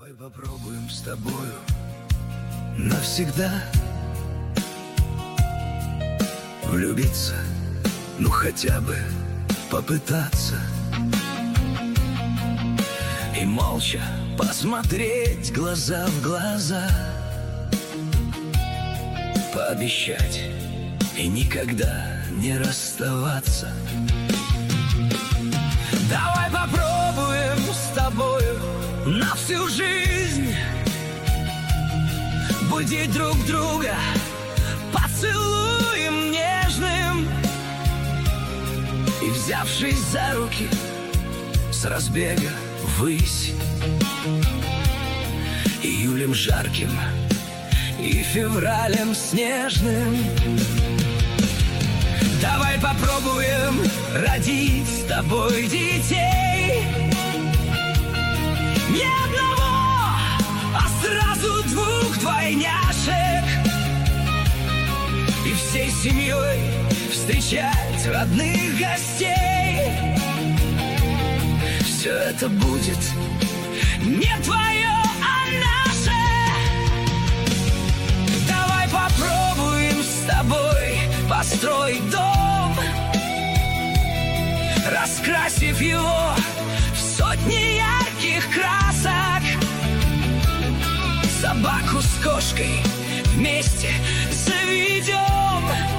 Давай попробуем с тобою навсегда влюбиться, ну хотя бы попытаться. И молча посмотреть глаза в глаза, пообещать и никогда не расставаться. Давай попробуем с тобою на всю жизнь будить друг друга поцелуем нежным и, взявшись за руки, с разбега ввысь. Июлем жарким и февралем снежным. Давай попробуем родить с тобой детей. Не одного, а сразу двух двойняшек. И всей семьей встречать родных гостей. Все это будет не твое, а наше. Давай попробуем с тобой построить дом, раскрасив его в сотни ярких красок. Собаку с кошкой вместе заведем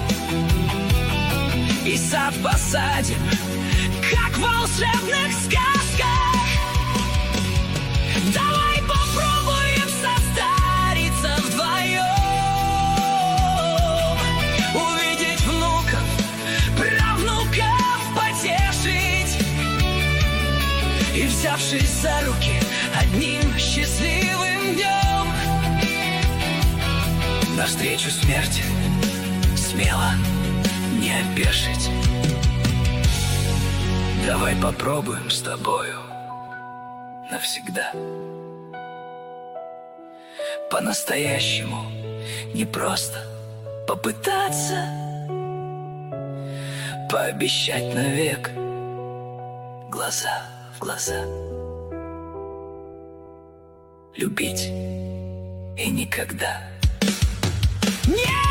и сад посадим, как в волшебных сказках. Давай попробуем состариться вдвоем, увидеть внуков, правнуков потешить и, взявшись за руки, одним счастливым днем навстречу смерти смело не опешить. Давай попробуем с тобою навсегда по-настоящему, не просто попытаться, пообещать навек глаза в глаза, любить и никогда. Нет!